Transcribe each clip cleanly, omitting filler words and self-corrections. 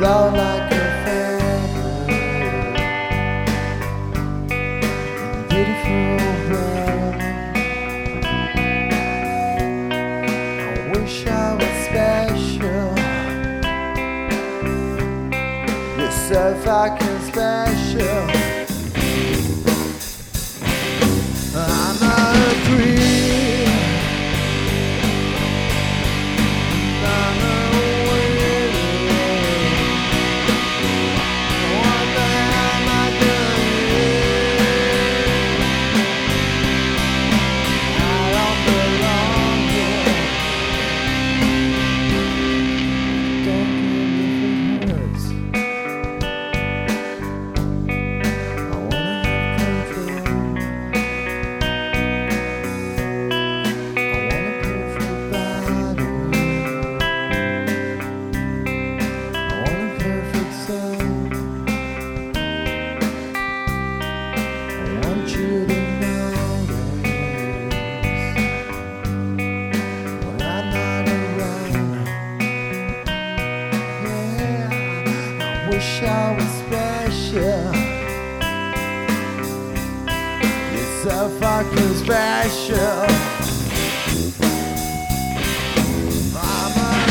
flow like a feather, beautiful world. I wish I was special, you're so fucking special. I'm a dream, I'm a winner. What the hell am I doing here? I don't belong here. Don't care if it hurts. I wanna have control. Wish I was special. You're so fucking special. I'm a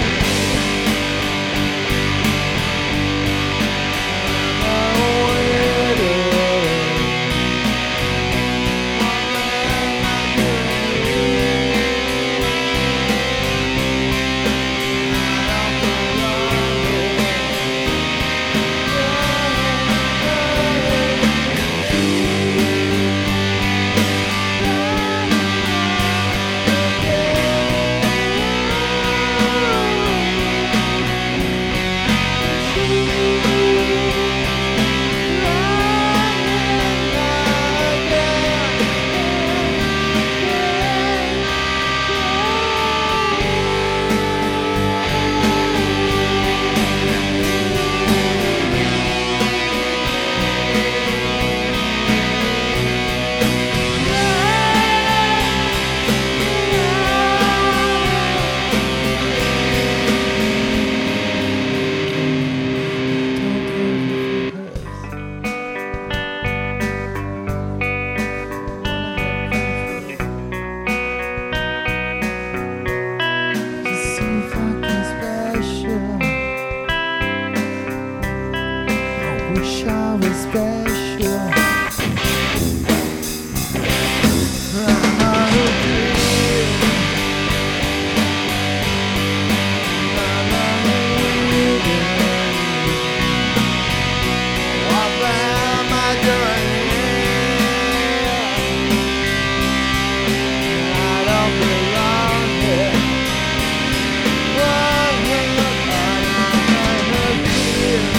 wish I was special. I'm not a dream. I'm not a winner. What the hell am I doing here? I don't belong here. I'm not a dream.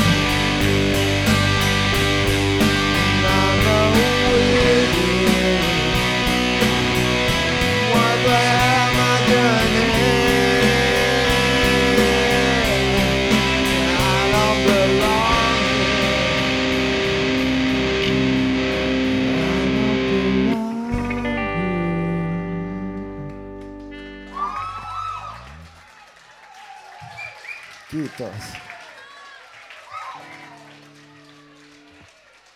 Quitos.